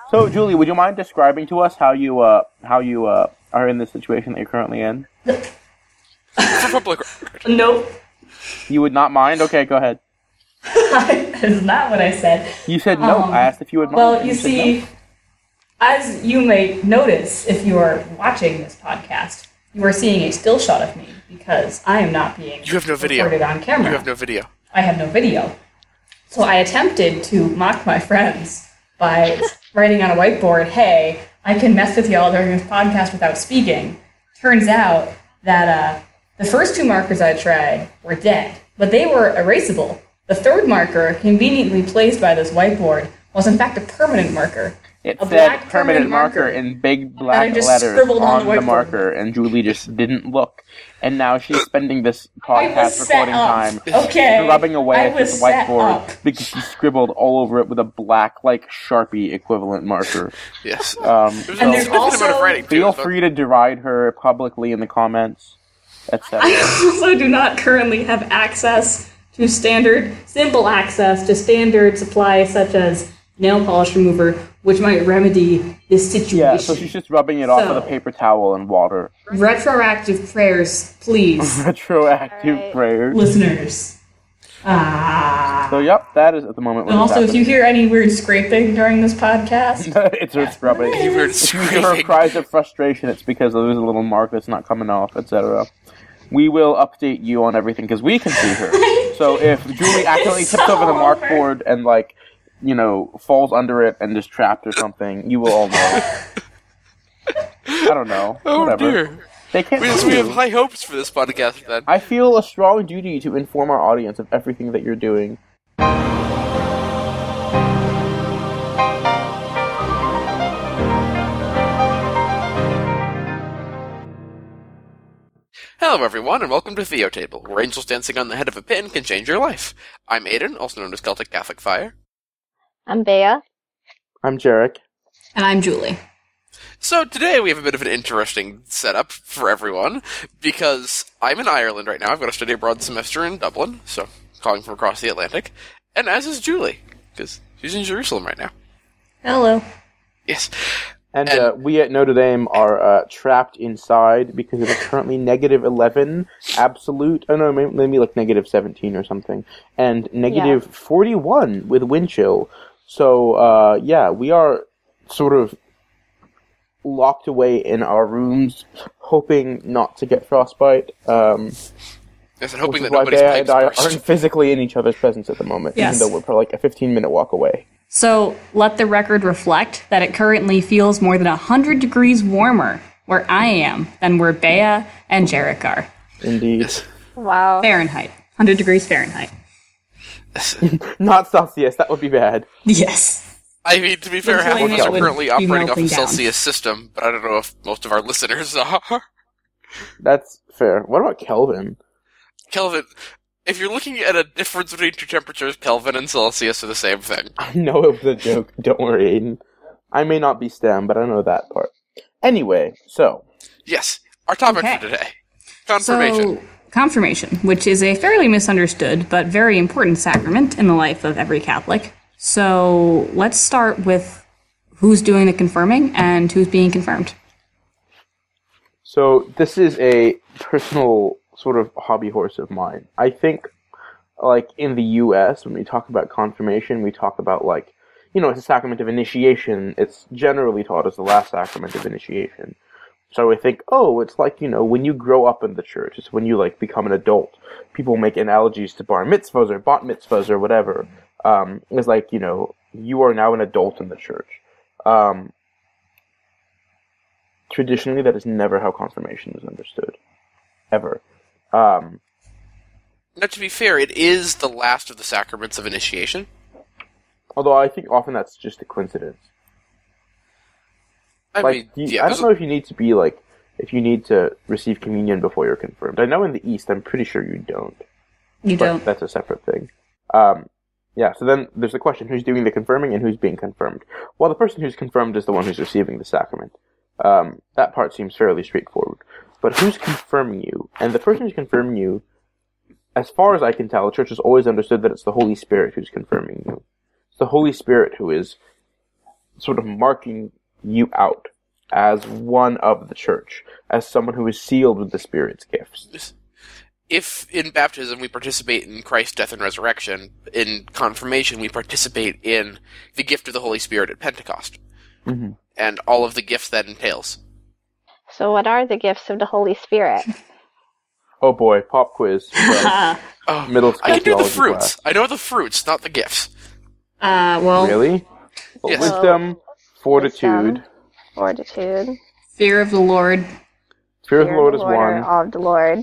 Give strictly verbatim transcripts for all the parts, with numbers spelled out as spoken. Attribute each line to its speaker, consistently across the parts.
Speaker 1: So, Julie, would you mind describing to us how you uh how you uh are in the situation that you're currently in?
Speaker 2: For public record.
Speaker 3: Nope.
Speaker 1: You would not mind? Okay, go ahead.
Speaker 3: That's not what I said.
Speaker 1: You said no.
Speaker 3: Um,
Speaker 1: I asked if you would mind.
Speaker 3: Well, you,
Speaker 1: you
Speaker 3: see,
Speaker 1: no.
Speaker 3: as you may notice if you are watching this podcast, you are seeing a still shot of me because I am not being
Speaker 2: You have no video.
Speaker 3: recorded on camera.
Speaker 2: You have no video.
Speaker 3: I have no video. So I attempted to mock my friends by writing on a whiteboard, hey, I can mess with y'all during this podcast without speaking. Turns out that uh, the first two markers I tried were dead, but they were erasable. The third marker, conveniently placed by this whiteboard, was in fact a permanent marker.
Speaker 1: It
Speaker 3: a
Speaker 1: said
Speaker 3: black
Speaker 1: permanent marker,
Speaker 3: marker
Speaker 1: in big
Speaker 3: I
Speaker 1: black
Speaker 3: just
Speaker 1: letters
Speaker 3: scribbled on
Speaker 1: on
Speaker 3: the
Speaker 1: the
Speaker 3: whiteboard.
Speaker 1: marker, and Julie just didn't look. And now she's spending this
Speaker 3: I was
Speaker 1: podcast
Speaker 3: set
Speaker 1: recording
Speaker 3: up.
Speaker 1: time
Speaker 3: Okay.
Speaker 1: rubbing away
Speaker 3: I
Speaker 1: at
Speaker 3: was
Speaker 1: this
Speaker 3: set
Speaker 1: whiteboard
Speaker 3: up.
Speaker 1: because she scribbled all over it with a black, like, Sharpie equivalent marker.
Speaker 2: Yes.
Speaker 1: Um,
Speaker 2: There's
Speaker 1: so
Speaker 2: a
Speaker 3: there's
Speaker 2: significant amount of
Speaker 3: also-
Speaker 2: writing, too.
Speaker 1: feel
Speaker 2: so-
Speaker 1: free to deride her publicly in the comments, et cetera.
Speaker 3: I also do not currently have access to standard, simple access to standard supplies such as nail polish remover, which might remedy this situation.
Speaker 1: Yeah, so she's just rubbing it off
Speaker 3: So-
Speaker 1: with a paper towel and water.
Speaker 3: Retroactive prayers, please,
Speaker 1: Retroactive
Speaker 4: Alright.
Speaker 1: prayers.
Speaker 3: listeners. Ah.
Speaker 1: So, yep, that is at the moment
Speaker 3: And
Speaker 1: what is
Speaker 3: also, if you
Speaker 1: happening.
Speaker 3: hear any weird scraping during this podcast,
Speaker 1: It's her scrubbing.
Speaker 3: You
Speaker 2: heard
Speaker 1: If you hear her
Speaker 2: scraping.
Speaker 1: cries of frustration, it's because there's a little mark that's not coming off, et cetera. We will update you on everything because we can see her. So if Julie accidentally
Speaker 3: It's
Speaker 1: tips over the
Speaker 3: so
Speaker 1: mark
Speaker 3: over.
Speaker 1: board and, like, you know, falls under it and is trapped or something, you will all know. I don't know.
Speaker 2: Oh,
Speaker 1: Whatever.
Speaker 2: dear.
Speaker 1: They can't
Speaker 2: We,
Speaker 1: see
Speaker 2: we have
Speaker 1: you.
Speaker 2: high hopes for this podcast, then.
Speaker 1: I feel a strong duty to inform our audience of everything that you're doing.
Speaker 2: Hello, everyone, and welcome to Theo Table, where angels dancing on the head of a pin can change your life. I'm Aiden, also known as Celtic Catholic Fire.
Speaker 4: I'm Bea.
Speaker 1: I'm Jarek.
Speaker 3: and I'm Julie.
Speaker 2: So today we have a bit of an interesting setup for everyone, because I'm in Ireland right now. I've got a study abroad semester in Dublin, so calling from across the Atlantic, and as is Julie, because she's in Jerusalem right now.
Speaker 3: Hello.
Speaker 2: Yes.
Speaker 1: And,
Speaker 2: And-
Speaker 1: uh, we at Notre Dame are uh, trapped inside because it is currently negative eleven absolute. Oh no, maybe, maybe like negative seventeen or something, and negative forty-one with wind chill. So uh, yeah, we are sort of locked away in our rooms, hoping not to get frostbite. Um,
Speaker 2: Yes, and
Speaker 1: which
Speaker 2: hoping
Speaker 1: is
Speaker 2: that
Speaker 1: why
Speaker 2: nobody's
Speaker 1: Bea
Speaker 2: pipes
Speaker 1: and I
Speaker 2: burst.
Speaker 1: aren't physically in each other's presence at the moment,
Speaker 3: Yes.
Speaker 1: even though we're probably like a fifteen minute walk away.
Speaker 3: So let the record reflect that it currently feels more than one hundred degrees warmer where I am than where Bea and Jarek are.
Speaker 1: Indeed.
Speaker 2: Yes.
Speaker 4: Wow.
Speaker 3: Fahrenheit. one hundred degrees Fahrenheit.
Speaker 1: Not Celsius, that would be bad.
Speaker 3: Yes.
Speaker 2: I mean, to be fair, half of
Speaker 3: planet
Speaker 2: us are
Speaker 3: would
Speaker 2: currently
Speaker 3: be
Speaker 2: operating off
Speaker 3: melting
Speaker 2: a
Speaker 3: down.
Speaker 2: Celsius system, but I don't know if most of our listeners are.
Speaker 1: That's fair. What about Kelvin?
Speaker 2: Kelvin, if you're looking at a difference between two temperatures, Kelvin and Celsius are the same thing.
Speaker 1: I know it was a joke. Don't worry, Aiden. I may not be STEM, but I know that part. Anyway, so
Speaker 2: Yes, our topic
Speaker 3: Okay.
Speaker 2: for today. Confirmation.
Speaker 3: So, confirmation, which is a fairly misunderstood but very important sacrament in the life of every Catholic. So, let's start with who's doing the confirming and who's being confirmed.
Speaker 1: so this is a personal sort of hobby horse of mine. I think, like in the U S, when we talk about confirmation, we talk about like, you know, it's a sacrament of initiation. It's generally taught as the last sacrament of initiation. So I think, oh, it's like, you know, when you grow up in the church, it's when you, like, become an adult. People make analogies to bar mitzvahs or bat mitzvahs or whatever. Um, it's like, you know, you are now an adult in the church. Um, traditionally, that is never how confirmation is understood. Ever. Um,
Speaker 2: Now, to be fair, it is the last of the sacraments of initiation.
Speaker 1: although I think often that's just a coincidence.
Speaker 2: I
Speaker 1: like,
Speaker 2: mean,
Speaker 1: you-
Speaker 2: yeah,
Speaker 1: I
Speaker 2: there's
Speaker 1: don't know if you need to be, like, if you need to receive communion before you're confirmed. I know in the East, I'm pretty sure you don't.
Speaker 3: You
Speaker 1: But
Speaker 3: don't.
Speaker 1: that's a separate thing. Um, yeah, so then there's the question, who's doing the confirming and who's being confirmed? Well, the person who's confirmed is the one who's receiving the sacrament. Um, that part seems fairly straightforward. But who's confirming you? And the person who's confirming you, as far as I can tell, the church has always understood that it's the Holy Spirit who's confirming you. It's the Holy Spirit who is sort of marking you out as one of the church, as someone who is sealed with the Spirit's gifts.
Speaker 2: If in baptism we participate in Christ's death and resurrection, in confirmation we participate in the gift of the Holy Spirit at Pentecost,
Speaker 1: Mm-hmm.
Speaker 2: and all of the gifts that entails.
Speaker 4: So what are the gifts of the Holy Spirit?
Speaker 1: Oh boy, pop quiz. Right.
Speaker 2: Oh,
Speaker 1: Middle school
Speaker 2: I can do the
Speaker 1: theology
Speaker 2: fruits.
Speaker 1: class.
Speaker 2: I know the fruits, not the gifts.
Speaker 3: Uh, well,
Speaker 1: Really?
Speaker 2: Yes.
Speaker 1: Wisdom, fortitude,
Speaker 4: Wisdom, fortitude,
Speaker 3: fear of the Lord.
Speaker 1: fear of the
Speaker 4: fear
Speaker 1: Lord
Speaker 4: of
Speaker 1: is
Speaker 4: the Lord,
Speaker 1: one,
Speaker 4: awe of the Lord,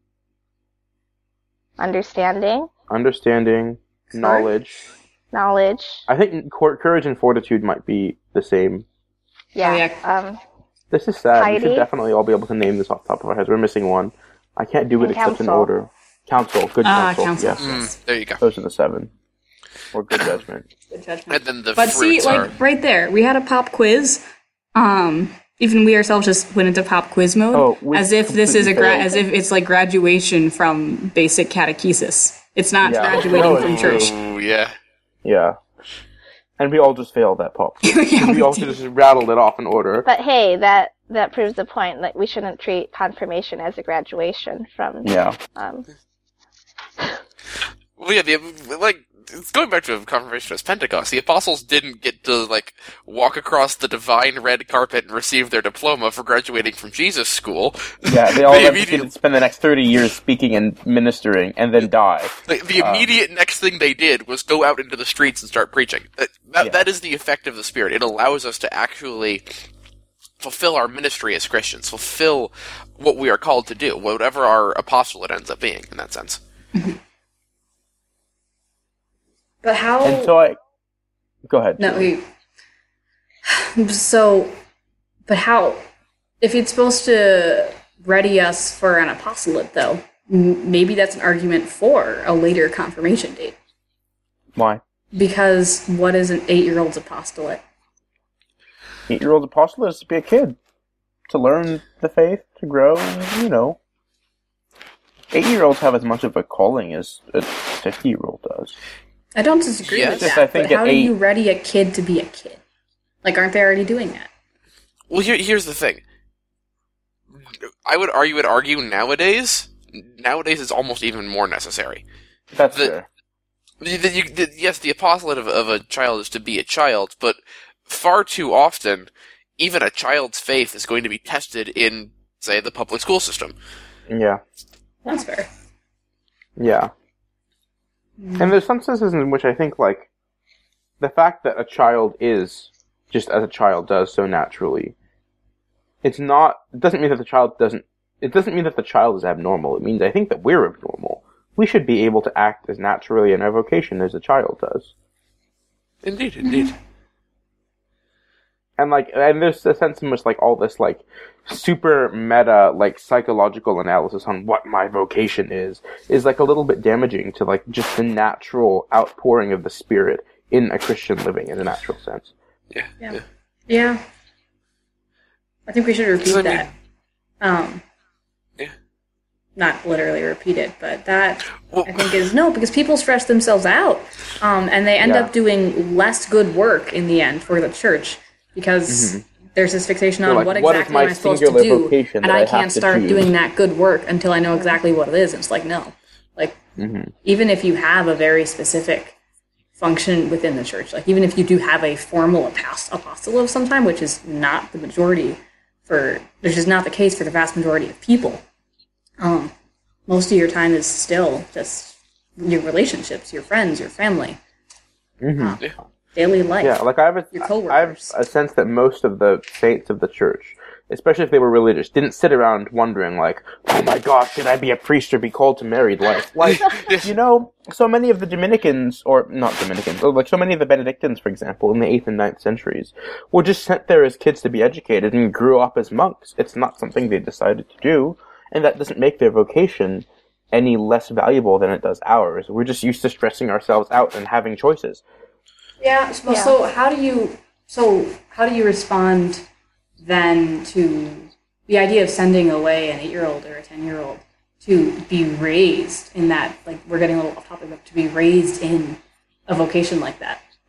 Speaker 4: understanding,
Speaker 1: understanding, knowledge.
Speaker 4: knowledge.
Speaker 1: I think cour- courage and fortitude might be the same.
Speaker 4: Yeah.
Speaker 3: yeah.
Speaker 4: Um,
Speaker 1: This is sad. We
Speaker 4: Piety.
Speaker 1: should definitely all be able to name this off the top of our heads. We're missing one. I can't do it
Speaker 4: And
Speaker 1: except in
Speaker 4: counsel.
Speaker 1: order. Counsel. Good
Speaker 3: Ah,
Speaker 1: counsel.
Speaker 3: counsel.
Speaker 1: Yes.
Speaker 2: Mm, there you go.
Speaker 1: Those are the seven. Or good judgment.
Speaker 3: Good judgment.
Speaker 2: And then the
Speaker 3: But see,
Speaker 2: fruits
Speaker 3: like
Speaker 2: are...
Speaker 3: right there, we had a pop quiz. Um, even we ourselves just went into pop quiz mode,
Speaker 1: Oh, we
Speaker 3: as if this is a
Speaker 1: completely
Speaker 3: gra-
Speaker 1: failed.
Speaker 3: as if it's like graduation from basic catechesis. It's not
Speaker 1: Yeah.
Speaker 3: graduating
Speaker 1: No,
Speaker 3: from
Speaker 1: it's
Speaker 3: church.
Speaker 2: Ooh, yeah.
Speaker 1: Yeah. And we all just failed that pop.
Speaker 3: Yeah,
Speaker 1: we
Speaker 3: we
Speaker 1: all
Speaker 3: did.
Speaker 1: just rattled it off in order.
Speaker 4: but hey, that that proves the point that we shouldn't treat confirmation as a graduation from.
Speaker 1: Yeah.
Speaker 4: Um,
Speaker 2: Well, yeah, the, like, it's going back to confirmation as Pentecost, the apostles didn't get to, like, walk across the divine red carpet and receive their diploma for graduating from Jesus school.
Speaker 1: Yeah, they all
Speaker 2: They
Speaker 1: have
Speaker 2: immediately-
Speaker 1: to spend the next thirty years speaking and ministering, and then die.
Speaker 2: The, the
Speaker 1: Uh,
Speaker 2: immediate next thing they did was go out into the streets and start preaching. That, that,
Speaker 1: Yeah.
Speaker 2: that is the effect of the Spirit. It allows us to actually fulfill our ministry as Christians, fulfill what we are called to do, whatever our apostolate ends up being, in that sense.
Speaker 3: But how?
Speaker 1: And so I... Go ahead.
Speaker 3: No, we. So, but how? If it's supposed to ready us for an apostolate, though, m- maybe that's an argument for a later confirmation date.
Speaker 1: Why?
Speaker 3: Because what is an eight-year-old's apostolate?
Speaker 1: Eight-year-old apostle is to be a kid. To learn the faith, to grow, you know. Eight-year-olds have as much of a calling as a fifty-year-old does.
Speaker 3: I don't disagree
Speaker 2: Yes.
Speaker 3: with
Speaker 1: Just,
Speaker 3: that,
Speaker 1: I think
Speaker 3: but how
Speaker 1: at
Speaker 3: do you
Speaker 1: eight-
Speaker 3: ready a kid to be a kid? Like, aren't they already doing that?
Speaker 2: Well, here, here's the thing. I would argue, would argue nowadays, nowadays it's almost even more necessary.
Speaker 1: That's
Speaker 2: The-
Speaker 1: fair.
Speaker 2: The- the- you- the- yes, the apostolate of, of a child is to be a child, but far too often, even a child's faith is going to be tested in, say, the public school system.
Speaker 1: Yeah.
Speaker 3: That's fair.
Speaker 1: Yeah. And there's some senses in which I think, like, the fact that a child is just as a child does so naturally, it's not, it doesn't mean that the child doesn't, it doesn't mean that the child is abnormal. It means I think that we're abnormal. We should be able to act as naturally in our vocation as a child does.
Speaker 2: Indeed, indeed.
Speaker 1: And, like, and there's a sense in which, like, all this, like, super meta, like, psychological analysis on what my vocation is, is, like, a little bit damaging to, like, just the natural outpouring of the Spirit in a Christian living in a natural sense.
Speaker 2: Yeah,
Speaker 3: Yeah.
Speaker 2: yeah.
Speaker 3: Yeah. I think we should repeat
Speaker 2: Does that
Speaker 3: that.
Speaker 2: mean-
Speaker 3: Um,
Speaker 2: Yeah.
Speaker 3: not literally repeat it, but that
Speaker 2: Well-
Speaker 3: I think is no, because people stress themselves out, um, and they end
Speaker 1: Yeah.
Speaker 3: up doing less good work in the end for the church because there's this fixation
Speaker 1: They're
Speaker 3: on
Speaker 1: like,
Speaker 3: what
Speaker 1: what is
Speaker 3: exactly
Speaker 1: my
Speaker 3: am I supposed to
Speaker 1: singular
Speaker 3: do,
Speaker 1: vocation
Speaker 3: and
Speaker 1: that I
Speaker 3: I
Speaker 1: have
Speaker 3: can't
Speaker 1: to
Speaker 3: start
Speaker 1: choose?
Speaker 3: doing that good work until I know exactly what it is. And it's like no, like
Speaker 1: Mm-hmm.
Speaker 3: even if you have a very specific function within the church, like even if you do have a formal apost- apostle of some time, which is not the majority for, which is not the case for the vast majority of people. Um, most of your time is still just your relationships, your friends, your family,
Speaker 1: Mm-hmm.
Speaker 2: Yeah.
Speaker 3: daily life.
Speaker 1: Yeah, like I have, a,
Speaker 3: Your
Speaker 1: I have
Speaker 3: coworkers.
Speaker 1: a sense that most of the saints of the church, especially if they were religious, didn't sit around wondering like, oh my gosh, should I be a priest or be called to married life? Like, you know, so many of the Dominicans, or not Dominicans, or like so many of the Benedictines, for example, in the eighth and ninth centuries, were just sent there as kids to be educated and grew up as monks. It's not something they decided to do, and that doesn't make their vocation any less valuable than it does ours. We're just used to stressing ourselves out and having choices.
Speaker 3: Yeah. So,
Speaker 4: Yeah.
Speaker 3: so how do you so how do you respond then to the idea of sending away an eight-year-old or a ten-year-old to be raised in that? Like we're getting a little off topic, but to be raised in a vocation like that.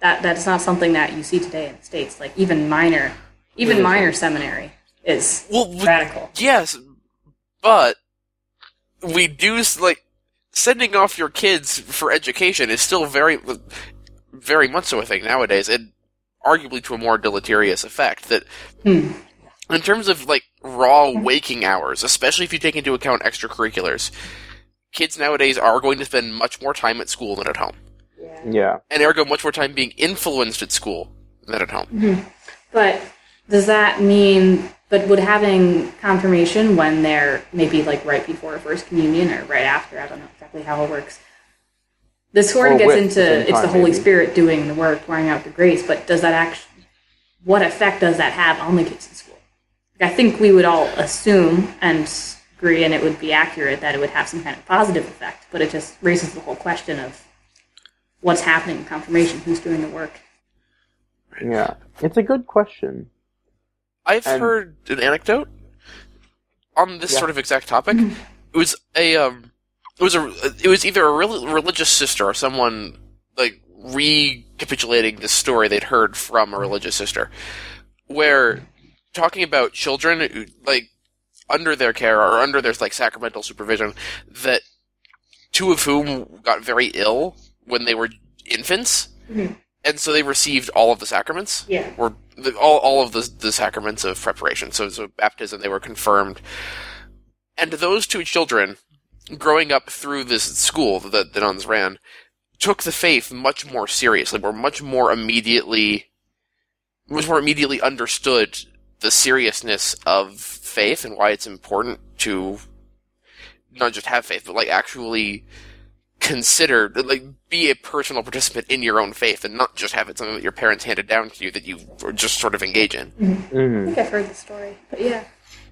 Speaker 3: that that's not something that you see today in the States. Like even minor, even minor seminary is
Speaker 2: well,
Speaker 3: radical.
Speaker 2: Yes, but we do like sending off your kids for education is still very, very much so a thing nowadays, and arguably to a more deleterious effect. That
Speaker 3: Hmm.
Speaker 2: in terms of like raw waking hours, especially if you take into account extracurriculars, kids nowadays are going to spend much more time at school than at home.
Speaker 1: Yeah.
Speaker 2: And ergo much more time being influenced at school than at home.
Speaker 3: Mm-hmm. But does that mean, but would having confirmation when they're maybe like right before First Communion or right after, I don't know exactly how it works. This sort of
Speaker 1: Or
Speaker 3: gets
Speaker 1: with
Speaker 3: into,
Speaker 1: the same
Speaker 3: it's
Speaker 1: time,
Speaker 3: the Holy
Speaker 1: maybe.
Speaker 3: Spirit doing the work, pouring out the grace, but does that actually, what effect does that have on the kids in school? I think we would all assume and agree, and it would be accurate that it would have some kind of positive effect, but it just raises the whole question of what's happening in confirmation, who's doing the work.
Speaker 1: Yeah. It's a good question.
Speaker 2: I've
Speaker 1: And-
Speaker 2: heard an anecdote on this
Speaker 1: Yeah.
Speaker 2: sort of exact topic. It was a um, it was a it was either a rel- religious sister or someone like recapitulating this story they'd heard from a religious sister, where talking about children who, like under their care or under their like sacramental supervision, that two of whom got very ill when they were infants,
Speaker 3: Mhm.
Speaker 2: and so they received all of the sacraments.
Speaker 3: Yeah.
Speaker 2: Or the, all all of the the sacraments of preparation. So, so baptism, they were confirmed, and those two children, growing up through this school that the nuns ran, took the faith much more seriously. Were much more immediately, much more immediately understood the seriousness of faith and why it's important to not just have faith, but like actually consider, like, be a personal participant in your own faith and not just have it something that your parents handed down to you that you just sort of engage in.
Speaker 3: I
Speaker 1: Mm-hmm.
Speaker 3: think I've heard the story, but yeah,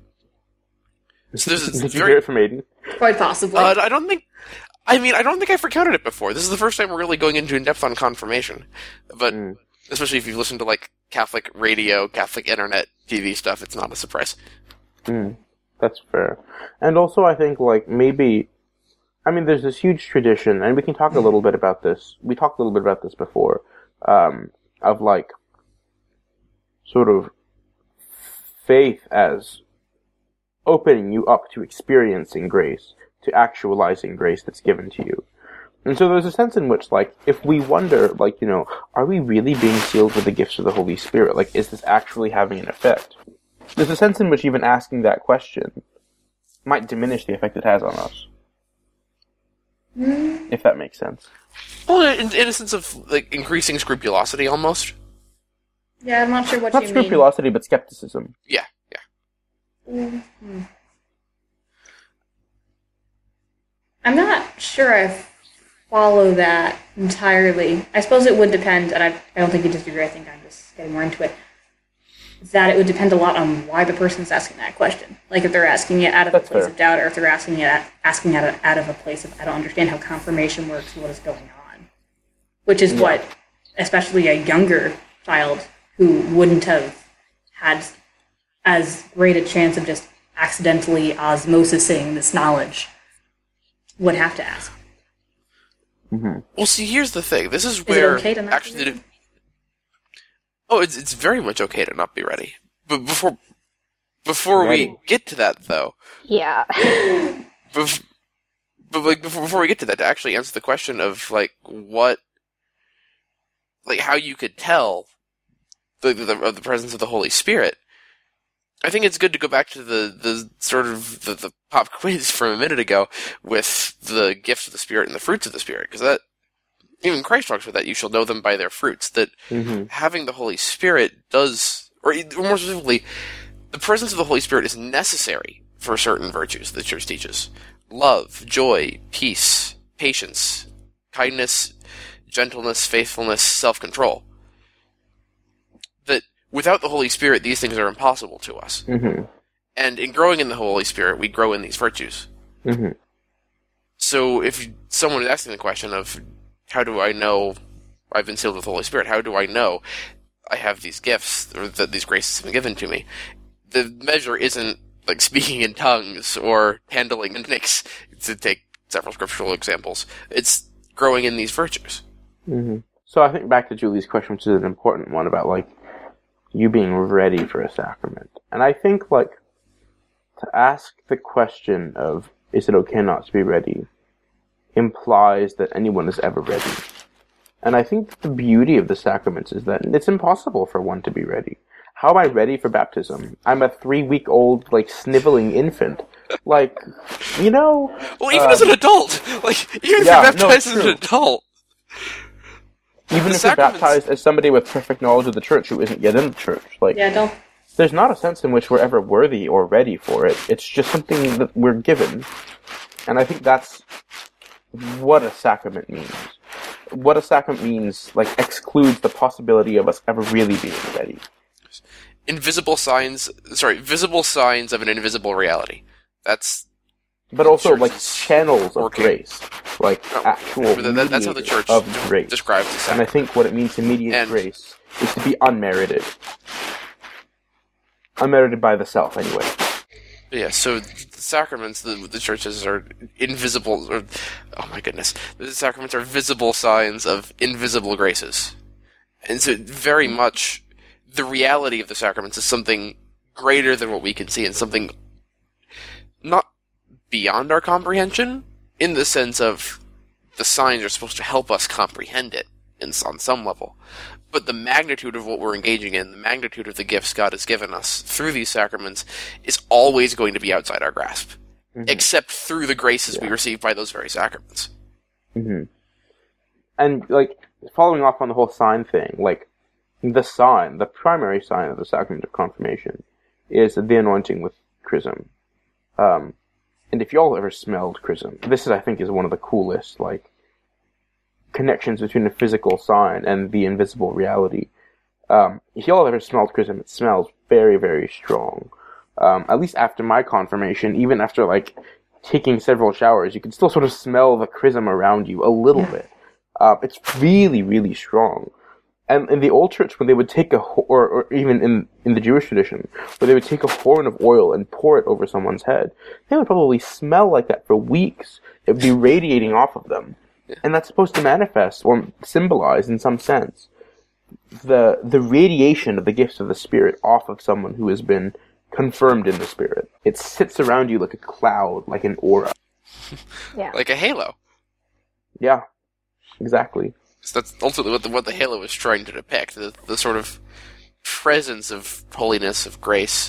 Speaker 2: So this is
Speaker 1: Did you
Speaker 2: very,
Speaker 1: hear it from Aiden?
Speaker 3: quite possibly.
Speaker 2: uh, I don't think, I mean, I don't think I've recounted it before. This is the first time we're really going into in-depth on confirmation. But,
Speaker 1: Mm.
Speaker 2: especially if you've listened to, like, Catholic radio, Catholic internet, T V stuff, it's not a surprise.
Speaker 1: Mm, that's fair. And also, I think, like, maybe, I mean, there's this huge tradition, and we can talk a little bit about this. We talked a little bit about this before, um, of, like, sort of faith as opening you up to experiencing grace, to actualizing grace that's given to you. And so there's a sense in which, like, if we wonder, like, you know, are we really being sealed with the gifts of the Holy Spirit? Like, is this actually having an effect? There's a sense in which even asking that question might diminish the effect it has on us. If that makes sense.
Speaker 2: Well, in, in a sense of, like, increasing scrupulosity, almost.
Speaker 3: yeah, I'm not sure what
Speaker 1: Not
Speaker 3: you
Speaker 1: scrupulosity, but skepticism.
Speaker 2: Yeah, yeah.
Speaker 3: mean. Mhm. I'm not sure I follow that entirely. I suppose it would depend, and I, I don't think you disagree, I think I'm just getting more into it, that it would depend a lot on why the person's asking that question. Like if they're asking it out of
Speaker 1: That's
Speaker 3: a place
Speaker 1: fair.
Speaker 3: of doubt, or if they're asking it at, asking out of, out of a place of I don't understand how confirmation works, what is going on. Which is
Speaker 1: Yeah.
Speaker 3: what, especially a younger child who wouldn't have had as great a chance of just accidentally osmosising this knowledge would have to ask.
Speaker 1: Mm-hmm.
Speaker 2: Well, see, here's the thing. This is
Speaker 3: Is it
Speaker 2: where
Speaker 3: okay to not
Speaker 2: actually,
Speaker 3: be
Speaker 2: the-
Speaker 3: ready?
Speaker 2: oh, it's it's very much okay to not be ready. But before before
Speaker 1: Ready.
Speaker 2: we get to that, though,
Speaker 4: Yeah.
Speaker 2: bef- but like before, before we get to that, to actually answer the question of like what, like how you could tell the the, of the presence of the Holy Spirit, I think it's good to go back to the the sort of the, the pop quiz from a minute ago with the gifts of the Spirit and the fruits of the Spirit, because that even Christ talks about that. You shall know them by their fruits. That
Speaker 1: Mm-hmm.
Speaker 2: having the Holy Spirit does, or more specifically, the presence of the Holy Spirit is necessary for certain virtues the Church teaches. Love, joy, peace, patience, kindness, gentleness, faithfulness, self-control. That without the Holy Spirit, these things are impossible to us.
Speaker 1: Mm-hmm.
Speaker 2: And in growing in the Holy Spirit, we grow in these virtues.
Speaker 1: Mm-hmm.
Speaker 2: So if someone is asking the question of, how do I know I've been sealed with the Holy Spirit? How do I know I have these gifts, or that these graces have been given to me? The measure isn't like speaking in tongues or handling mimics, to take several scriptural examples. It's growing in these virtues.
Speaker 1: Mm-hmm. So I think back to Julie's question, which is an important one about, like, you being ready for a sacrament. And I think, like, to ask the question of, is it okay not to be ready, implies that anyone is ever ready. And I think the beauty of the sacraments is that it's impossible for one to be ready. How am I ready for baptism? I'm a three-week-old, like, sniveling infant. Like, you know...
Speaker 2: Well, even
Speaker 1: um,
Speaker 2: as an adult! Like, even
Speaker 1: yeah,
Speaker 2: if you're
Speaker 1: no,
Speaker 2: baptized
Speaker 1: it's
Speaker 2: as an
Speaker 1: true.
Speaker 2: adult!
Speaker 1: Even
Speaker 2: The
Speaker 1: if you're
Speaker 2: sacraments-
Speaker 1: baptized as somebody with perfect knowledge of the church who isn't yet in the church. Like,
Speaker 3: Yeah, don't.
Speaker 1: there's not a sense in which we're ever worthy or ready for it. It's just something that we're given. And I think that's what a sacrament means. What a sacrament means, like, excludes the possibility of us ever really being ready.
Speaker 2: Invisible signs, sorry, visible signs of an invisible reality. That's...
Speaker 1: But also,
Speaker 2: Church
Speaker 1: like,
Speaker 2: is
Speaker 1: channels of
Speaker 2: working.
Speaker 1: grace. Like,
Speaker 2: Oh,
Speaker 1: actual
Speaker 2: that- that- that's how the
Speaker 1: mediators
Speaker 2: church
Speaker 1: of
Speaker 2: de-
Speaker 1: grace.
Speaker 2: describes the
Speaker 1: And I
Speaker 2: sacrament.
Speaker 1: think what it means to mediate
Speaker 2: And-
Speaker 1: grace is to be unmerited. Unmerited by the self, anyway.
Speaker 2: Yeah, so the sacraments, the, the churches are invisible, or, oh my goodness, the sacraments are visible signs of invisible graces. And so very much, the reality of the sacraments is something greater than what we can see, and something not beyond our comprehension, in the sense of the signs are supposed to help us comprehend it in, on some level. But the magnitude of what we're engaging in, the magnitude of the gifts God has given us through these sacraments, is always going to be outside our grasp. Mm-hmm. Except through the graces yeah. we receive by those very sacraments.
Speaker 1: Mm-hmm. And, like, following off on the whole sign thing, like, the sign, the primary sign of the sacrament of confirmation, is the anointing with chrism. Um, and if y'all ever smelled chrism, this is, I think, is one of the coolest, like, connections between the physical sign and the invisible reality. Um, if y'all ever smelled chrism, it smells very, very strong. Um, at least after my confirmation, even after, like, taking several showers, you can still sort of smell the chrism around you a little bit. Uh, it's really, really strong. And in the old church, when they would take a, or, or even in, in the Jewish tradition, where they would take a horn of oil and pour it over someone's head, they would probably smell like that for weeks. It would be radiating off of them. And that's supposed to manifest, or symbolize in some sense, the the radiation of the gifts of the Spirit off of someone who has been confirmed in the Spirit. It sits around you like a cloud, like an aura.
Speaker 4: Yeah.
Speaker 2: Like a halo.
Speaker 1: Yeah, exactly.
Speaker 2: So that's ultimately what the, what the halo is trying to depict, the, the sort of presence of holiness, of grace,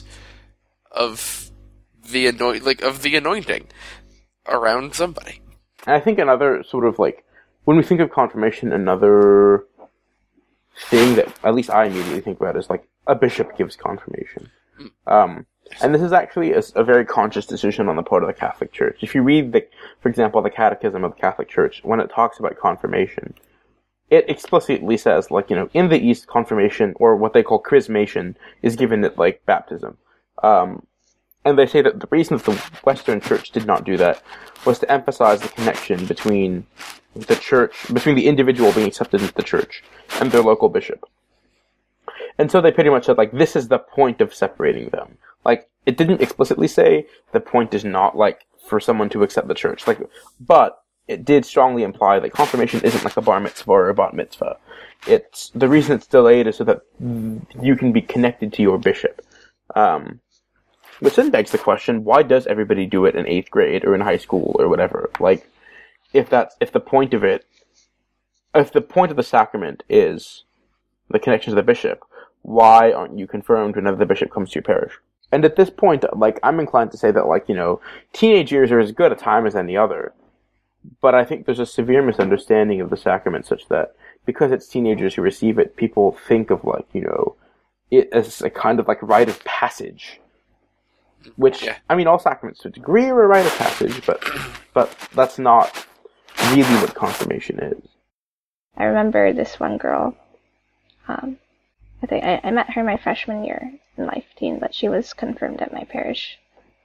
Speaker 2: of the anoint, like of the anointing around somebody.
Speaker 1: And I think another sort of, like, when we think of confirmation, another thing that at least I immediately think about is, like, a bishop gives confirmation. Mm. Um, and this is actually a, a very conscious decision on the part of the Catholic Church. If you read, the, for example, the Catechism of the Catholic Church, when it talks about confirmation, it explicitly says, like, you know, in the East, confirmation, or what they call chrismation, is given at, like, baptism. Um, and they say that the reason that the Western Church did not do that was to emphasize the connection between the church, between the individual being accepted into the church and their local bishop. And so they pretty much said, like, this is the point of separating them. Like, it didn't explicitly say the point is not, like, for someone to accept the church. Like, but it did strongly imply that confirmation isn't like a bar mitzvah or a bat mitzvah. It's, the reason it's delayed is so that you can be connected to your bishop. Um, which then begs the question, why does everybody do it in eighth grade or in high school or whatever? Like, if that's, if the point of it, if the point of the sacrament is the connection to the bishop, why aren't you confirmed whenever the bishop comes to your parish? And at this point, like, I'm inclined to say that, like, you know, teenage years are as good a time as any other. But I think there's a severe misunderstanding of the sacrament such that because it's teenagers who receive it, people think of, like, you know, it as a kind of, like, rite of passage. Which, yeah. I mean, all sacraments to a degree are a rite of passage, but but that's not really what confirmation is.
Speaker 4: I remember this one girl. Um, I think I, I met her my freshman year in Life Teen, but she was confirmed at my parish.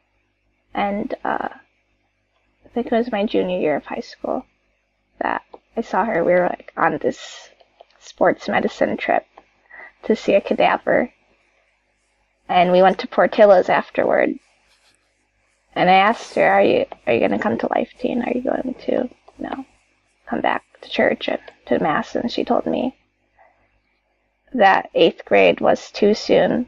Speaker 4: And uh, I think it was my junior year of high school that I saw her. We were like on this sports medicine trip to see a cadaver. And we went to Portillo's afterward. And I asked her, are you are you going to come to Life Teen? Are you going to, you know, come back to church at, to mass, and she told me that eighth grade was too soon.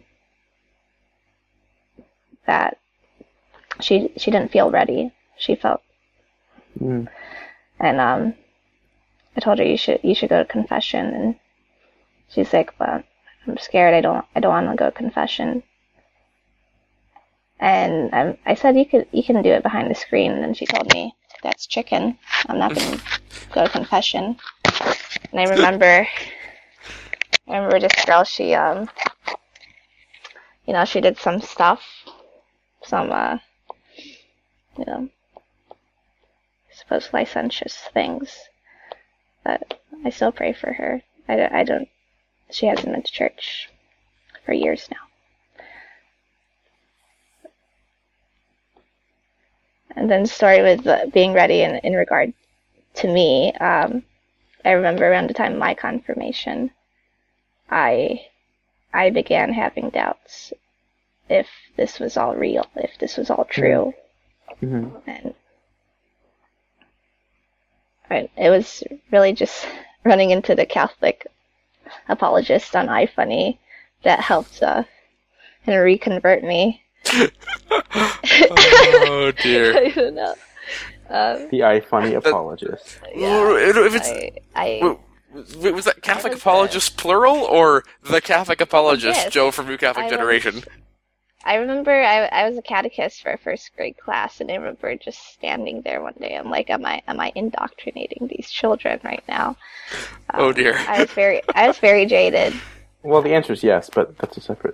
Speaker 4: That she she didn't feel ready. She felt,
Speaker 1: Mm.
Speaker 4: and um, I told her you should you should go to confession, and she's like, "Well, I'm scared. I don't I don't want to go to confession." And I, I said, you could you can do it behind the screen. And she told me, that's chicken. I'm not going to go to confession. And I remember, I remember this girl, she, um, you know, she did some stuff, some, uh, you know, I suppose licentious things. But I still pray for her. I don't, I don't, she hasn't been to church for years now. And then the story with uh, being ready in, in regard to me, um, I remember around the time of my confirmation, I I began having doubts if this was all real, if this was all true.
Speaker 1: Mm-hmm.
Speaker 4: And I, it was really just running into the Catholic apologist on iFunny that helped uh, and reconvert me.
Speaker 2: Oh dear.
Speaker 4: I don't know. Um,
Speaker 1: The iFunny apologist.
Speaker 4: yeah,
Speaker 2: If it's,
Speaker 4: I, I,
Speaker 2: wait, was that Catholic
Speaker 4: I was
Speaker 2: apologist plural or the Catholic apologist
Speaker 4: Yes.
Speaker 2: Joe from New Catholic
Speaker 4: I was-
Speaker 2: Generation?
Speaker 4: I remember I, I was a catechist for a first grade class, and I remember just standing there one day. I'm like, am I am I indoctrinating these children right now? Um,
Speaker 2: Oh dear.
Speaker 4: I was very I was very jaded.
Speaker 1: Well, the answer is yes, but that's a separate.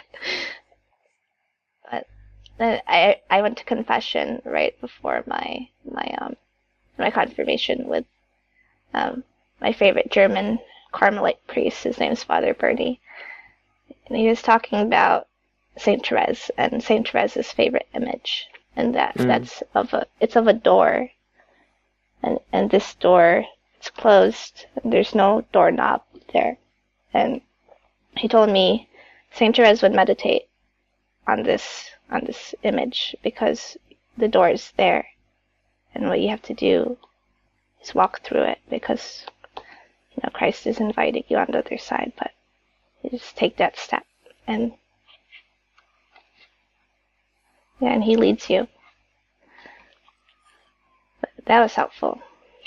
Speaker 4: But then I I went to confession right before my my um my confirmation with um my favorite German Carmelite priest. His name's Father Bernie, and he was talking about Saint Therese and Saint Therese's favorite image, and that
Speaker 1: Mm.
Speaker 4: that's of a it's of a door, and and this door, it's closed. And there's no doorknob there, and he told me Saint Therese would meditate on this on this image because the door is there, and what you have to do is walk through it because you know Christ is inviting you on the other side, but you just take that step and yeah, and he leads you. But that was helpful.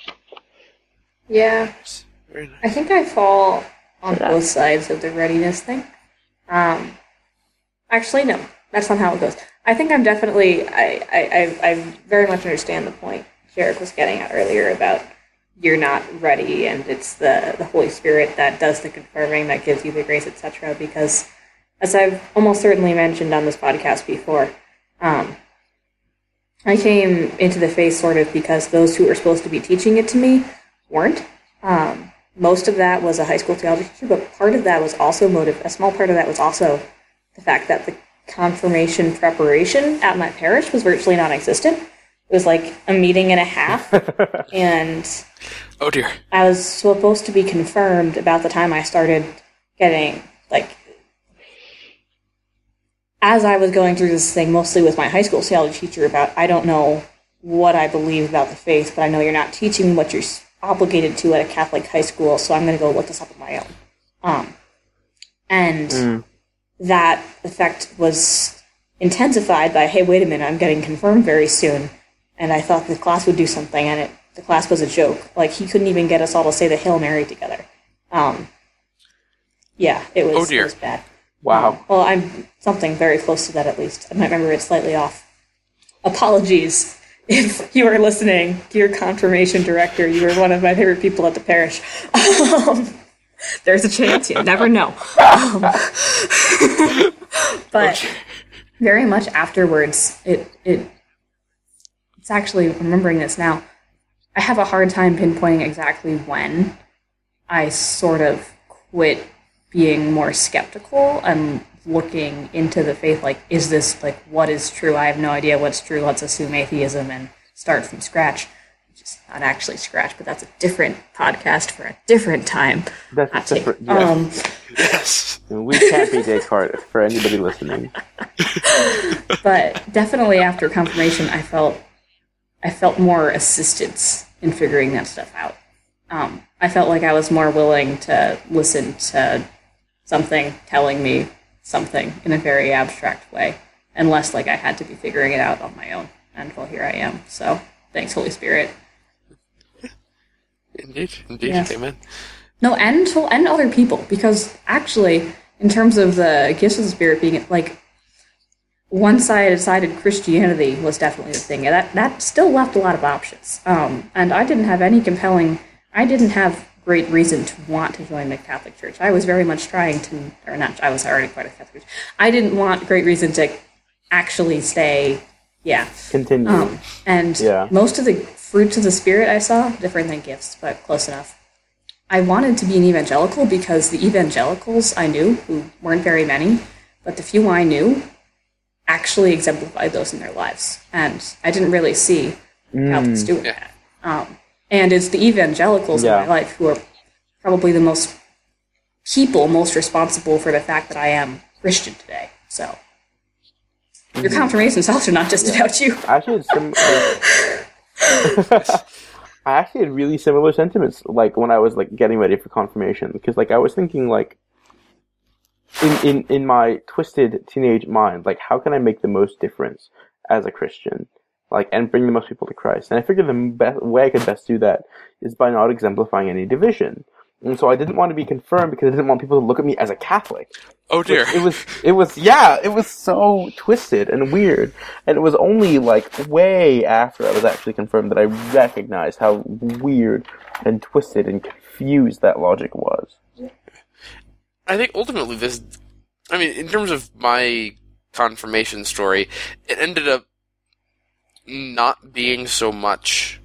Speaker 3: Yeah,
Speaker 2: Very nice.
Speaker 3: I think I fall on
Speaker 4: Yeah.
Speaker 3: both sides of the readiness thing. Um, actually, no, that's not how it goes. I think I'm definitely. I, I, I, I very much understand the point Jarek was getting at earlier about you're not ready, and it's the the Holy Spirit that does the confirming, that gives you the grace, et cetera. Because, as I've almost certainly mentioned on this podcast before, um, I came into the faith sort of because those who were supposed to be teaching it to me weren't. Um, most of that was a high school theology teacher, but part of that was also motive. A small part of that was also the fact that the confirmation preparation at my parish was virtually non-existent. It was like a meeting and a half, and
Speaker 2: Oh dear.
Speaker 3: I was supposed to be confirmed about the time I started getting, like, as I was going through this thing, mostly with my high school theology teacher, about, I don't know what I believe about the faith, but I know you're not teaching me what you're obligated to at a Catholic high school, so I'm going to go look this up on my own. Um, and
Speaker 1: Mm.
Speaker 3: that effect was intensified by, hey, wait a minute, I'm getting confirmed very soon. And I thought the class would do something, and it, the class was a joke. Like, he couldn't even get us all to say the Hail Mary together. Um, yeah, it was,
Speaker 2: Oh, dear.
Speaker 3: it was bad.
Speaker 1: Wow.
Speaker 3: Um, well, I'm something very close to that, at least. I might remember it slightly off. Apologies if you are listening, dear confirmation director. You are one of my favorite people at the parish. Um, there's a chance. You never know. Um, but very much afterwards, it it it's actually, remembering this now, I have a hard time pinpointing exactly when I sort of quit being more skeptical and looking into the faith, like, is this, like, what is true? I have no idea what's true. Let's assume atheism and start from scratch. Which is not actually scratch, but that's a different podcast for a different time.
Speaker 1: That's
Speaker 3: Hot
Speaker 1: a
Speaker 3: take.
Speaker 1: different. Yeah.
Speaker 3: Um,
Speaker 2: Yes.
Speaker 1: We can't be Descartes for anybody listening.
Speaker 3: but definitely after confirmation, I felt I felt more assistance in figuring that stuff out. Um, I felt like I was more willing to listen to something telling me something in a very abstract way, and less like I had to be figuring it out on my own. And well, here I am. So thanks, Holy Spirit.
Speaker 2: Indeed, indeed,
Speaker 3: Yes.
Speaker 2: amen.
Speaker 3: No, and and other people, because actually, in terms of the gifts of the Spirit being like, once I decided Christianity was definitely the thing, that that still left a lot of options. Um, and I didn't have any compelling. I didn't have great reason to want to join the Catholic Church. I was very much trying to, or not. I was already quite a Catholic Church. I didn't want great reason to actually stay. Yeah.
Speaker 1: Continue.
Speaker 3: Um, and
Speaker 1: Yeah.
Speaker 3: most of the fruits of the Spirit I saw, different than gifts, but close enough. I wanted to be an evangelical because the evangelicals I knew, who weren't very many, but the few I knew, actually exemplified those in their lives. And I didn't really see Catholics doing
Speaker 2: Yeah.
Speaker 3: that. Um, and it's the evangelicals
Speaker 1: Yeah.
Speaker 3: in my life who are probably the most people most responsible for the fact that I am Christian today. So your confirmations also not just about you.
Speaker 1: I actually had some. I actually had really similar sentiments, like when I was like getting ready for confirmation, because like I was thinking like, in in in my twisted teenage mind, like how can I make the most difference as a Christian, like and bring the most people to Christ? And I figured the best way I could best do that is by not exemplifying any division. And so I didn't want to be confirmed because I didn't want people to look at me as a Catholic.
Speaker 2: Oh dear.
Speaker 1: It was, it was, yeah, it was so twisted and weird. And it was only like way after I was actually confirmed that I recognized how weird and twisted and confused that logic was.
Speaker 2: I think ultimately this, I mean, in terms of my confirmation story, it ended up not being so much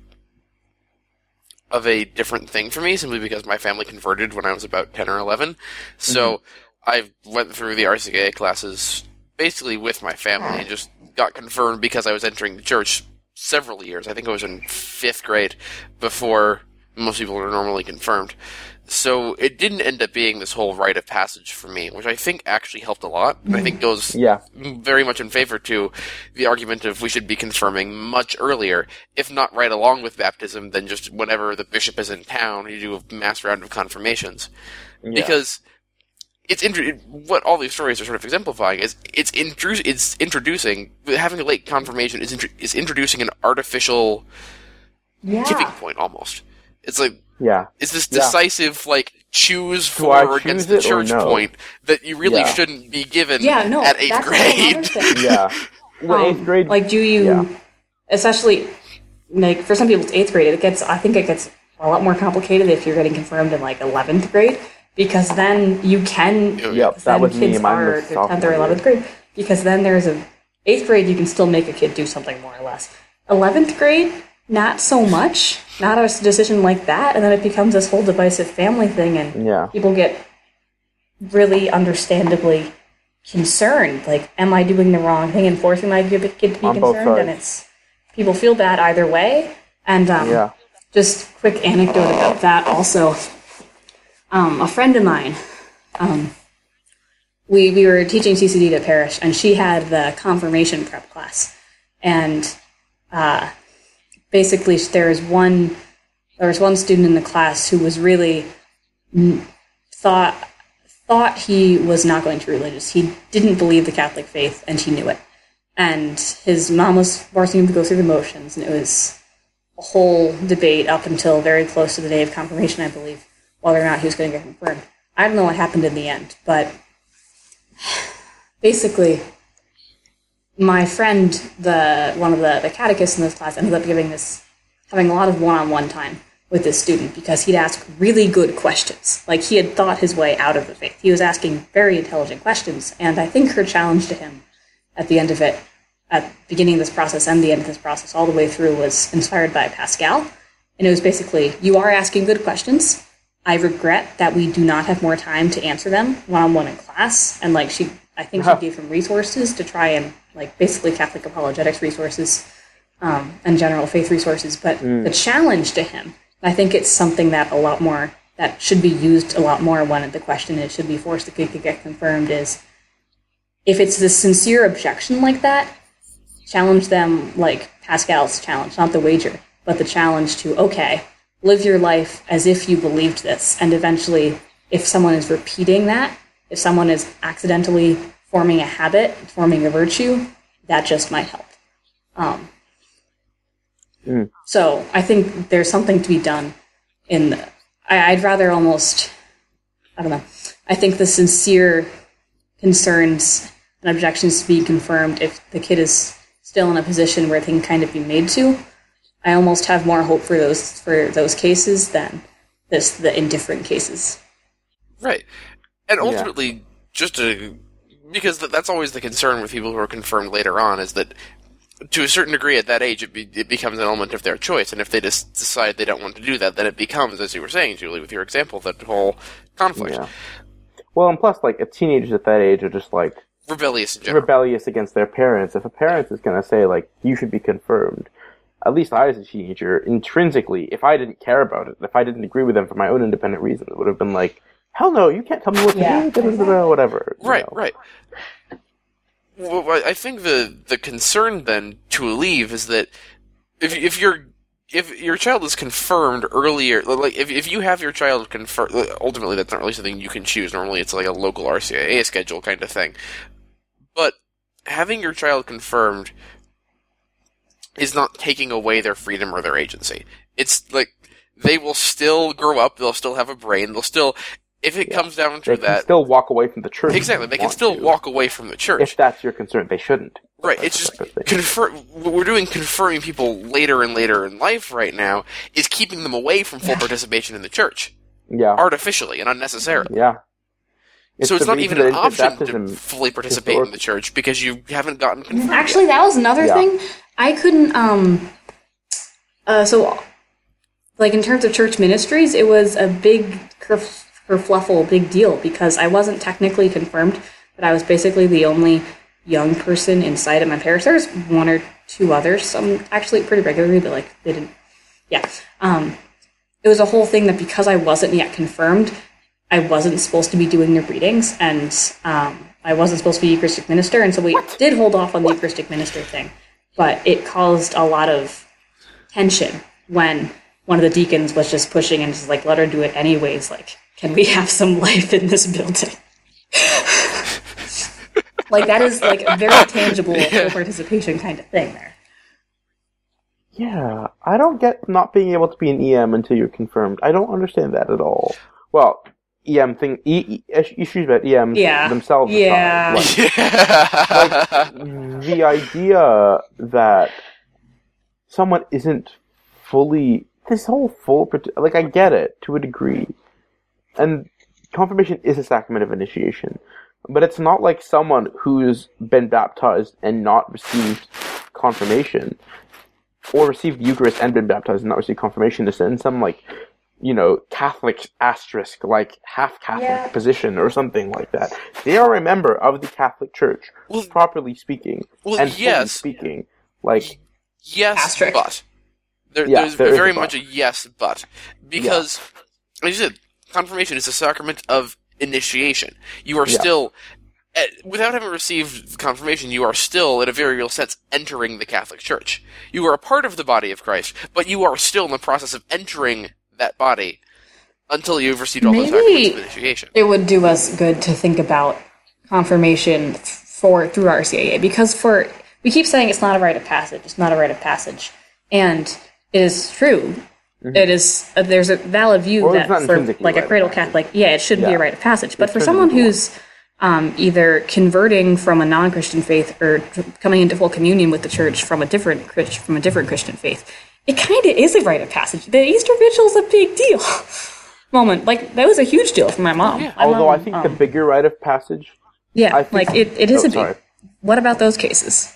Speaker 2: of a different thing for me, simply because my family converted when I was about ten or eleven. So mm-hmm. I went through the R C K A classes basically with my family and just got confirmed because I was entering the church several years. I think I was in fifth grade before most people are normally confirmed. So it didn't end up being this whole rite of passage for me, which I think actually helped a lot. And I think goes
Speaker 1: yeah.
Speaker 2: very much in favor to the argument of we should be confirming much earlier, if not right along with baptism, then just whenever the bishop is in town, you do a mass round of confirmations.
Speaker 1: Yeah.
Speaker 2: Because it's intro- what all these stories are sort of exemplifying is it's, intru- it's introducing, having a late confirmation is, intro- is introducing an artificial
Speaker 3: Yeah.
Speaker 2: tipping point almost. It's like,
Speaker 1: Yeah.
Speaker 2: it's this
Speaker 1: Yeah.
Speaker 2: decisive, like, choose
Speaker 1: Do
Speaker 2: for
Speaker 1: I
Speaker 2: or
Speaker 1: choose
Speaker 2: against the
Speaker 1: it or
Speaker 2: church
Speaker 1: no?
Speaker 2: point that you really
Speaker 1: Yeah.
Speaker 2: shouldn't be given
Speaker 3: Yeah, no,
Speaker 2: at eighth
Speaker 3: that's a whole
Speaker 2: grade.
Speaker 3: other thing.
Speaker 1: Yeah. Well,
Speaker 3: Um,
Speaker 1: eighth grade.
Speaker 3: Like, do you,
Speaker 1: Yeah.
Speaker 3: especially, like, for some people it's eighth grade, it gets, I think it gets a lot more complicated if you're getting confirmed in, like, eleventh grade, because then you can,
Speaker 1: Yep, that
Speaker 3: then
Speaker 1: was me.
Speaker 3: kids
Speaker 1: Mine
Speaker 3: are
Speaker 1: was
Speaker 3: their tenth or
Speaker 1: sophomore
Speaker 3: eleventh grade, because then there's a, eighth grade you can still make a kid do something more or less. eleventh grade, not so much, not a decision like that, and then it becomes this whole divisive family thing, and
Speaker 1: Yeah.
Speaker 3: people get really understandably concerned, like, am I doing the wrong thing and forcing my kid to be
Speaker 1: On both
Speaker 3: concerned? And
Speaker 1: sides.
Speaker 3: it's, people feel bad either way, and um,
Speaker 1: Yeah.
Speaker 3: just quick anecdote about that also. Um, a friend of mine, um, we, we were teaching C C D to parish, and she had the confirmation prep class, and uh, basically there was one there was one student in the class who was really mm, thought thought he was not going to be religious. He didn't believe the Catholic faith, and he knew it. And his mom was forcing him to go through the motions, and it was a whole debate up until very close to the day of confirmation, I believe, whether or not he was going to get confirmed. I don't know what happened in the end, but basically, my friend, the one of the, the catechists in this class, ended up giving this, having a lot of one-on-one time with this student because he'd ask really good questions. Like, he had thought his way out of the faith. He was asking very intelligent questions, and I think her challenge to him at the end of it, at the beginning of this process and the end of this process, all the way through, was inspired by Pascal. And it was basically, you are asking good questions. I regret that we do not have more time to answer them one-on-one in class. And, like, she, I think she gave him resources to try and, like, basically Catholic apologetics resources um, and general faith resources. But mm. the challenge to him, I think it's something that a lot more, that should be used a lot more when the question is, should we force the kid to get confirmed, is if it's this sincere objection like that, challenge them like Pascal's challenge, not the wager, but the challenge to, okay, live your life as if you believed this. And eventually, if someone is repeating that, if someone is accidentally forming a habit, forming a virtue, that just might help. Um,
Speaker 1: mm.
Speaker 3: So I think there's something to be done in the, I, I'd rather almost, I don't know, I think the sincere concerns and objections to being confirmed, if the kid is still in a position where they can kind of be made to, I almost have more hope for those for those cases than this the indifferent cases.
Speaker 2: Right. And ultimately, yeah. just to, because that's always the concern with people who are confirmed later on, is that to a certain degree at that age, it, be, it becomes an element of their choice. And if they just decide they don't want to do that, then it becomes, as you were saying, Julie, with your example, that whole conflict.
Speaker 1: Yeah. Well, and plus, like, teenagers at that age are just, like,
Speaker 2: rebellious in general.
Speaker 1: Rebellious against their parents. If a parent is going to say, like, you should be confirmed, at least I, as a teenager, intrinsically, if I didn't care about it, if I didn't agree with them for my own independent reasons, it would have been like, hell no, you can't tell me what to
Speaker 3: yeah.
Speaker 1: do, whatever.
Speaker 2: Right,
Speaker 1: know.
Speaker 2: right. Well, I think the the concern then to leave is that if if you're if your child is confirmed earlier, like if if you have your child confirmed, ultimately that's not really something you can choose. Normally, it's like a local R C I A schedule kind of thing. But having your child confirmed is not taking away their freedom or their agency. It's like they will still grow up. They'll still have a brain. They'll still. If it yeah. comes down to
Speaker 1: they
Speaker 2: that...
Speaker 1: They can still walk away from the church.
Speaker 2: Exactly, they can still
Speaker 1: to.
Speaker 2: walk away from the church.
Speaker 1: If that's your concern, they shouldn't.
Speaker 2: Right, it's just... Confer- what we're doing confirming people later and later in life right now is keeping them away from full yeah. participation in the church.
Speaker 1: Yeah.
Speaker 2: Artificially and unnecessarily.
Speaker 1: Yeah.
Speaker 2: It's so it's not even an option to fully participate historic. in the church because you haven't gotten confirmed
Speaker 3: Actually,
Speaker 2: yet.
Speaker 3: that was another yeah. thing. I couldn't... um. Uh, so, like, in terms of church ministries, it was a big... Kerf- kerfluffle big deal because I wasn't technically confirmed, but I was basically the only young person inside of my parish. There was one or two others, um, actually pretty regularly, but like they didn't. Yeah, um, it was a whole thing that because I wasn't yet confirmed, I wasn't supposed to be doing the readings, and um, I wasn't supposed to be Eucharistic minister, and so we what? did hold off on the Eucharistic minister thing, but it caused a lot of tension when one of the deacons was just pushing and just like, let her do it anyways, like, can we have some life in this building? Like, that is, like, a very tangible yeah. full participation kind of thing there.
Speaker 1: Yeah, I don't get not being able to be an E M until you're confirmed. I don't understand that at all. Well, E M thing, e, e, issues about E Ms
Speaker 3: yeah.
Speaker 1: themselves
Speaker 3: yeah.
Speaker 1: aside. Like, like, the idea that someone isn't fully... This whole full... Like, I get it, to a degree. And confirmation is a sacrament of initiation. But it's not like someone who's been baptized and not received confirmation, or received the Eucharist and been baptized and not received confirmation, is in some, like, you know, Catholic asterisk, like, half-Catholic yeah. position or something like that. They are a member of the Catholic Church, well, properly speaking,
Speaker 2: well,
Speaker 1: and
Speaker 2: yes.
Speaker 1: fully speaking. Like,
Speaker 2: yes,
Speaker 3: asterisk.
Speaker 2: but. There,
Speaker 1: yeah,
Speaker 2: there's
Speaker 1: there
Speaker 2: very
Speaker 1: a
Speaker 2: much a yes, but. Because, yeah. like you said, confirmation is a sacrament of initiation. You are
Speaker 1: yeah.
Speaker 2: still, without having received confirmation, you are still, in a very real sense, entering the Catholic Church. You are a part of the body of Christ, but you are still in the process of entering that body until you've received all
Speaker 3: Maybe
Speaker 2: the sacraments of initiation.
Speaker 3: It would do us good to think about confirmation for through R C A A, because for we keep saying it's not a rite of passage, it's not a rite of passage, and it is true. Mm-hmm. It is. Uh, there's a valid view
Speaker 1: well,
Speaker 3: that for like a cradle Catholic, yeah, it should yeah. be a rite of passage. But it's for someone who's um, either converting from a non-Christian faith or coming into full communion with the Church from a different from a different Christian faith, it kind of is a rite of passage. The Easter Vigil is a big deal. Moment, like that was a huge deal for my mom.
Speaker 2: Yeah.
Speaker 3: My
Speaker 1: Although
Speaker 3: mom,
Speaker 1: I think
Speaker 3: um,
Speaker 1: the bigger rite of passage,
Speaker 3: yeah,
Speaker 1: I think,
Speaker 3: like it, it is
Speaker 1: oh,
Speaker 3: a big.
Speaker 1: Sorry.
Speaker 3: What about those cases?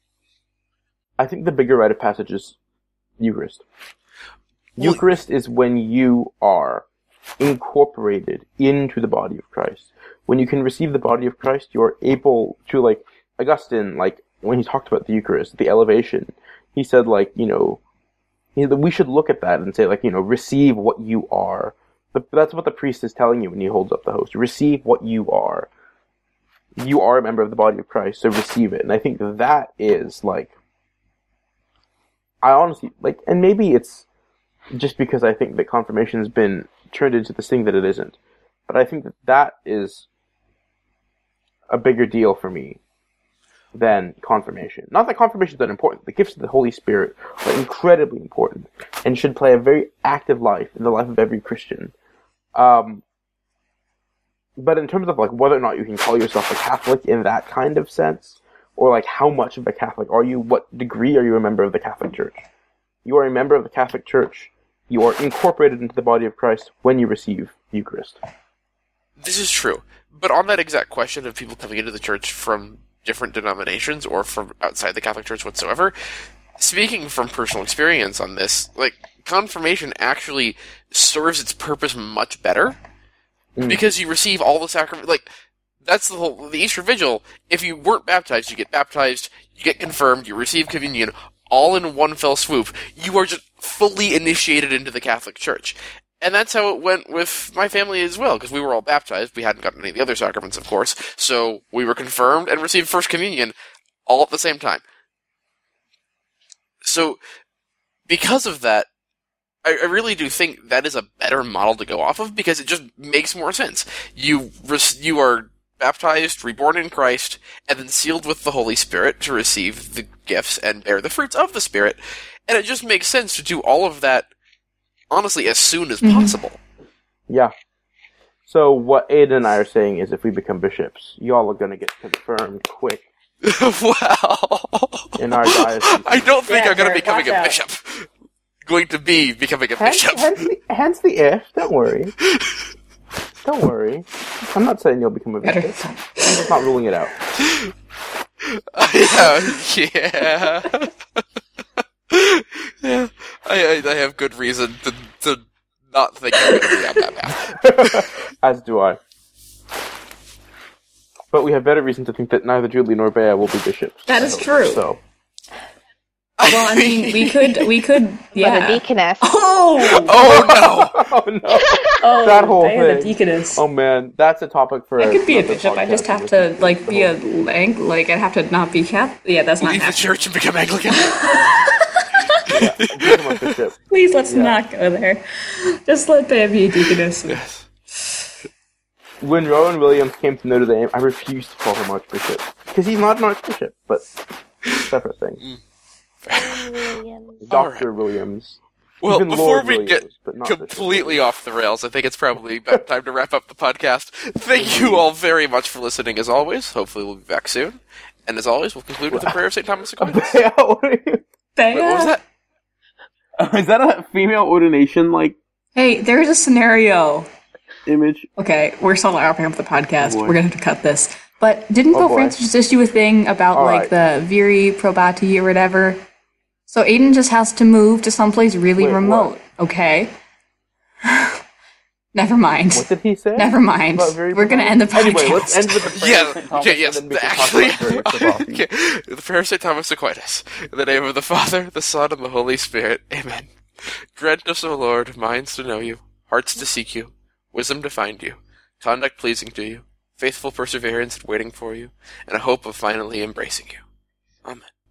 Speaker 1: I think the bigger rite of passage is Eucharist. Eucharist is when you are incorporated into the body of Christ. When you can receive the body of Christ, you're able to, like, Augustine, like, when he talked about the Eucharist, the elevation, he said, like, you know, we should look at that and say, like, you know, receive what you are. That's what the priest is telling you when he holds up the host. Receive what you are. You are a member of the body of Christ, so receive it. And I think that is, like, I honestly, like, and maybe it's just because I think that confirmation has been turned into this thing that it isn't. But I think that that is a bigger deal for me than confirmation. Not that confirmation is that important. The gifts of the Holy Spirit are incredibly important and should play a very active life in the life of every Christian. Um, but in terms of like whether or not you can call yourself a Catholic in that kind of sense, or like how much of a Catholic are you, what degree are you a member of the Catholic Church? You are a member of the Catholic Church. You are incorporated into the body of Christ when you receive Eucharist.
Speaker 2: This is true. But on that exact question of people coming into the church from different denominations or from outside the Catholic Church whatsoever, speaking from personal experience on this, like, confirmation actually serves its purpose much better mm. because you receive all the sacrament. Like, that's the whole, the Easter Vigil. If you weren't baptized, you get baptized, you get confirmed, you receive communion, all in one fell swoop. You are just fully initiated into the Catholic Church. And that's how it went with my family as well, because we were all baptized. We hadn't gotten any of the other sacraments, of course. So we were confirmed and received First Communion all at the same time. So, because of that, I, I really do think that is a better model to go off of, because it just makes more sense. You you are baptized, reborn in Christ, and then sealed with the Holy Spirit to receive the gifts and bear the fruits of the Spirit. And it just makes sense to do all of that, honestly, as soon as possible.
Speaker 1: Yeah. So what Aiden and I are saying is if we become bishops, y'all are going to get confirmed quick.
Speaker 2: Wow.
Speaker 1: In our diocese.
Speaker 2: I don't think
Speaker 3: Yeah,
Speaker 2: I'm going to be
Speaker 3: Jared,
Speaker 2: becoming a
Speaker 3: watch
Speaker 2: bishop. Going to be becoming a
Speaker 1: Hence,
Speaker 2: bishop.
Speaker 1: hence, the, hence the if. Don't worry. Don't worry. I'm not saying you'll become a bishop. I'm just not ruling it out.
Speaker 2: yeah. Yeah. Yeah, I, I I have good reason to to not think I'm going to be on that path.
Speaker 1: As do I. But we have better reason to think that neither Julie nor Bea will be bishops.
Speaker 3: That is
Speaker 1: so,
Speaker 3: true.
Speaker 1: So.
Speaker 3: Well, I mean, we could, we could, yeah.
Speaker 4: But a deaconess.
Speaker 3: Oh!
Speaker 2: Oh no!
Speaker 1: Oh no!
Speaker 3: Oh,
Speaker 1: That whole
Speaker 3: Bea the
Speaker 1: thing.
Speaker 3: deaconess.
Speaker 1: Oh man, that's a topic for.
Speaker 3: I could be a
Speaker 1: another
Speaker 3: bishop. I
Speaker 1: podcast.
Speaker 3: just have to like be a lang- like I'd have to not be Catholic. Yeah, that's not
Speaker 2: Leave the
Speaker 3: happening.
Speaker 2: church and become Anglican.
Speaker 1: Yeah, become a bishop.
Speaker 3: Please let's
Speaker 1: Yeah.
Speaker 3: not go there. Just let Bea be a deaconess.
Speaker 2: Yes.
Speaker 1: When Rowan Williams came to Notre Dame, I refused to call him Archbishop because he's not an Archbishop, but separate thing. Doctor
Speaker 2: Alright.
Speaker 1: Williams.
Speaker 2: Well,
Speaker 1: Even
Speaker 2: before
Speaker 1: Lord
Speaker 2: we
Speaker 1: Williams,
Speaker 2: get
Speaker 1: but not Bishop
Speaker 2: completely off the rails, I think it's probably about time to wrap up the podcast. Thank you all very much for listening, as always. Hopefully we'll be back soon. And as always, we'll conclude with the prayer of Saint Thomas Aquinas.
Speaker 1: Yeah, what are you-
Speaker 3: Bea?
Speaker 2: Wait, what was that?
Speaker 5: Is that a female ordination like
Speaker 3: Hey, there's a scenario.
Speaker 5: image?
Speaker 3: Okay, we're still wrapping up the podcast.
Speaker 5: Oh, boy.
Speaker 3: we're gonna have to cut this. But didn't
Speaker 1: Oh,
Speaker 3: Pope
Speaker 1: boy.
Speaker 3: Francis just issue a thing about
Speaker 1: All
Speaker 3: like
Speaker 1: right.
Speaker 3: the viri probati or whatever? So Aiden just has to move to someplace really
Speaker 1: Wait, what?
Speaker 3: remote. Okay. Never mind.
Speaker 1: What did he say?
Speaker 3: Never mind.
Speaker 1: About very
Speaker 3: We're gonna end the podcast.
Speaker 1: Anyway, let's end with the prayer of Saint
Speaker 2: Yeah,
Speaker 1: Thomas,
Speaker 2: okay, yes.
Speaker 1: and then we can
Speaker 2: Actually,
Speaker 1: talk about various philosophies.
Speaker 2: okay. The prayer of Saint Thomas Aquinas. In the name of the Father, the Son, and the Holy Spirit. Amen. Grant us, O Lord, minds to know you, hearts to seek you, wisdom to find you, conduct pleasing to you, faithful perseverance in waiting for you, and a hope of finally embracing you. Amen.